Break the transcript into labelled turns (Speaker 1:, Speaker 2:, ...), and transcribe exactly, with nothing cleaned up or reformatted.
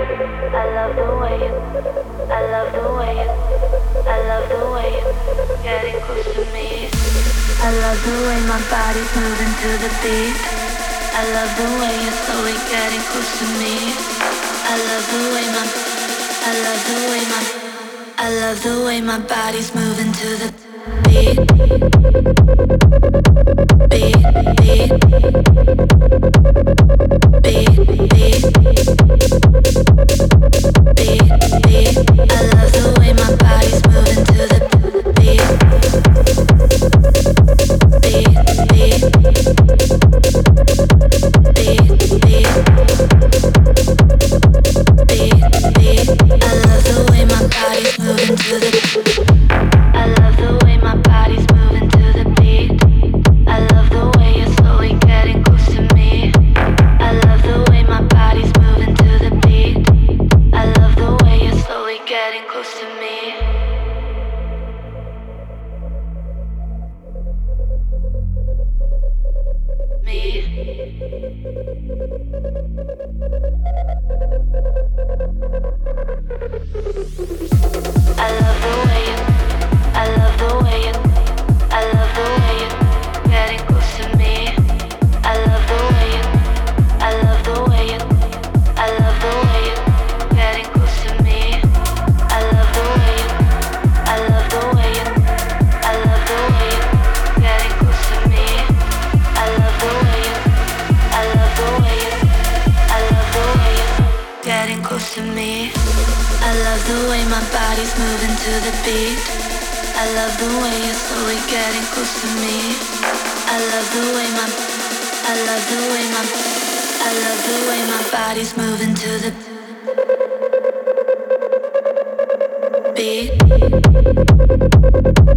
Speaker 1: I love the way you, I love the way you, I love the way you getting close to me. I love the way my body's moving to the beat. I love the way you're slowly getting close to me. I love the way my, I love the way my, I love the way my body's moving to the beat. Beat, beat, beat, beat, beat, beat. I love the way my body's moving to the beat. Beat, beat, beat, beat, beat, beat. I love the way my body's moving to the. I love the way my body's moving to the beat. I love the way you're slowly getting close to me. I love the way my body's moving to the beat. I love the way you're slowly getting close to me. Me. I love the way you, I love the way you, I love the way you getting close to me. I love the way you, I love the way you, I love the way you getting close to me. I love the way you, I love the way you, I love the way you getting close to me. I love the way you, I love the way you, I love the way you getting close to me. I love the way my body's moving to the beat. I love the way you're slowly getting close to me. I love the way my, I love the way my, I love the way my body's moving to the beat.